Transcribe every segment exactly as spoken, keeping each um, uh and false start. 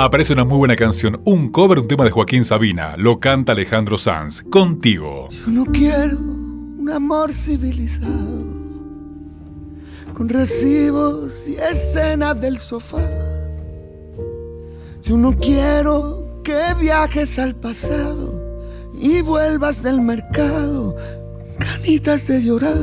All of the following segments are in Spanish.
Aparece una muy buena canción, un cover, un tema de Joaquín Sabina. Lo canta Alejandro Sanz, Contigo. Yo no quiero un amor civilizado, con recibos y escenas del sofá. Yo no quiero que viajes al pasado y vuelvas del mercado con ganitas de llorar.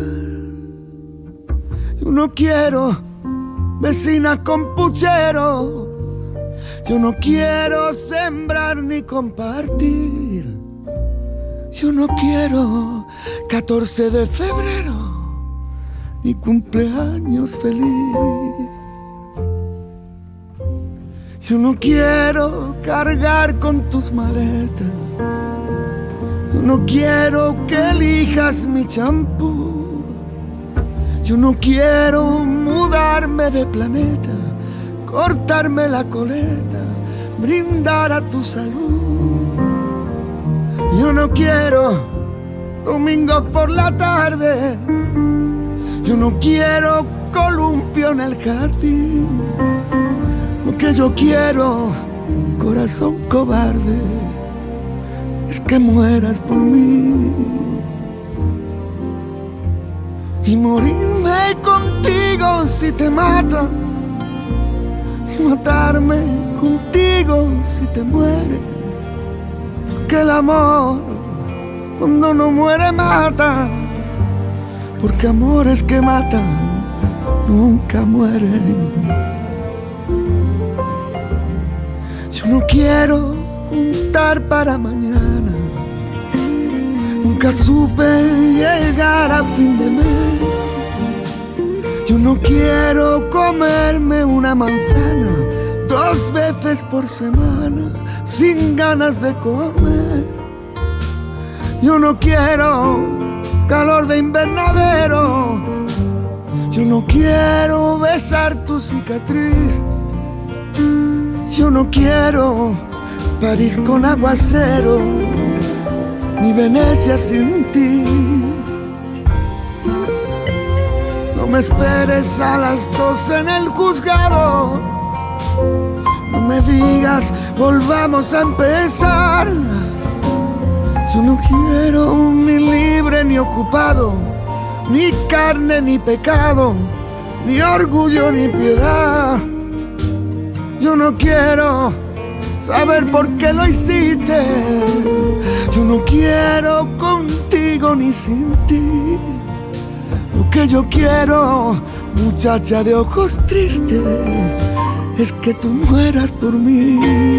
Yo no quiero vecina con pucheros. Yo no quiero sembrar ni compartir. Yo no quiero catorce de febrero ni cumpleaños feliz. Yo no quiero cargar con tus maletas. Yo no quiero que elijas mi champú. Yo no quiero mudarme de planeta, cortarme la coleta, brindar a tu salud. Yo no quiero domingo por la tarde. Yo no quiero columpio en el jardín. Lo que yo quiero, corazón cobarde, es que mueras por mí y morirme contigo si te matas, y matarme contigo si te mueres, porque el amor cuando no muere mata, porque amores que matan nunca mueren. Yo no quiero juntar para mañana, nunca supe llegar a fin de mes. Yo no quiero comerme una manzana dos veces por semana sin ganas de comer. Yo no quiero calor de invernadero. Yo no quiero besar tu cicatriz. Yo no quiero París con aguacero, ni Venecia sin ti. No me esperes a las doce en el juzgado. No me digas volvamos a empezar. Yo no quiero ni libre ni ocupado, ni carne ni pecado, ni orgullo ni piedad. Yo no quiero saber por qué lo hiciste. Yo no quiero contigo ni sin ti. Lo que yo quiero, muchacha de ojos tristes, es que tú mueras por mí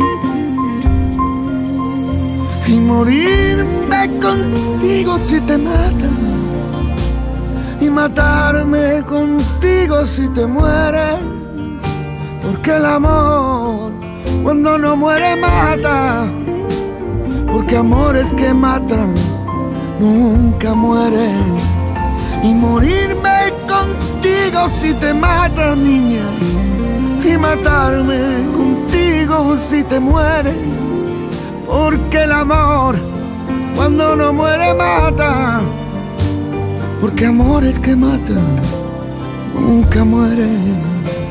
y morirme contigo si te matas, y matarme contigo si te mueres, porque el amor cuando no muere mata, porque amores que matan nunca mueren. Y morirme contigo si te mata, niña, y matarme contigo si te mueres, porque el amor cuando no muere mata, porque amores que matan nunca mueren.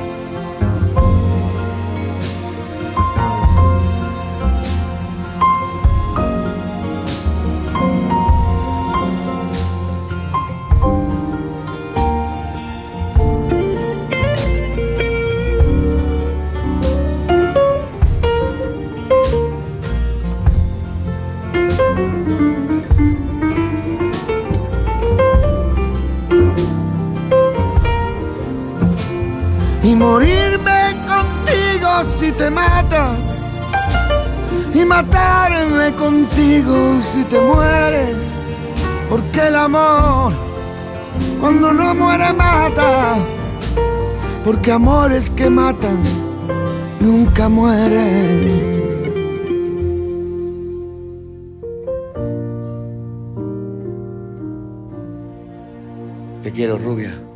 Y morirme contigo si te matas, y matarme contigo si te mueres, porque el amor cuando no muere mata, porque amores que matan nunca mueren. Te quiero, rubia.